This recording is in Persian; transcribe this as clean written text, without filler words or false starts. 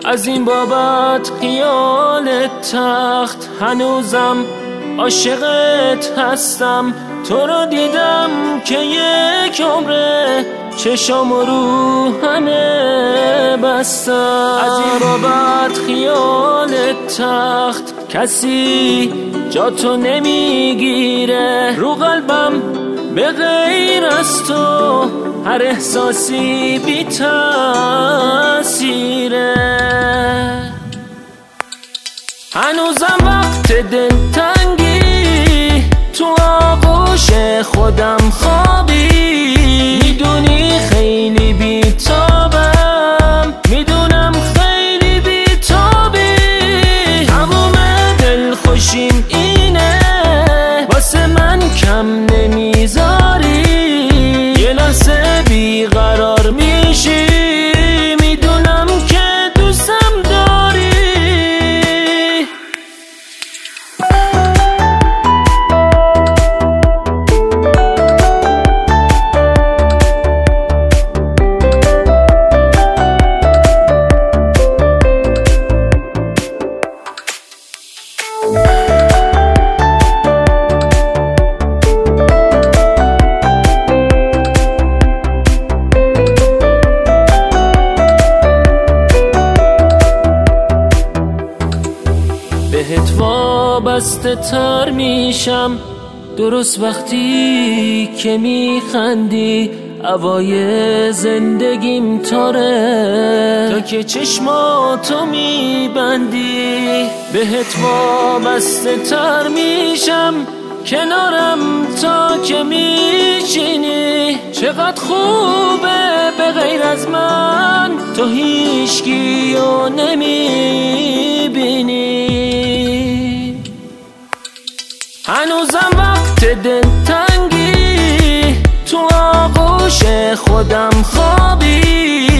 از این بابت خیال تخت هنوزم عاشقت هستم. تو رو دیدم که یک عمره چشام رو همه بستم. از این بابت خیال تخت کسی جا تو نمیگیره. رو قلبم به غیر از تو هر احساسی بی تأثیره. هنوزم وقت دلتنگی تو آغوش خودم خوابی. میدونی خیلی بی‌تابم، میدونم خیلی بی‌تابی. تموم دلخوشیم اینه واسه من کم نمیذاری. یه لحظه بیقرار میشی، میدونم که دوستم داری. بهت وابسته تر میشم درست وقتی که میخندی. هوای زندگیم تاره تا که چشماتو میبندی. بهت وابسته تر میشم کنارم تا که میشینی. چقدر خوبه به غیر از من تو هیچکیو نمیبینی. هنوزم وقت دلتنگی تو آغوش خودم خوابی.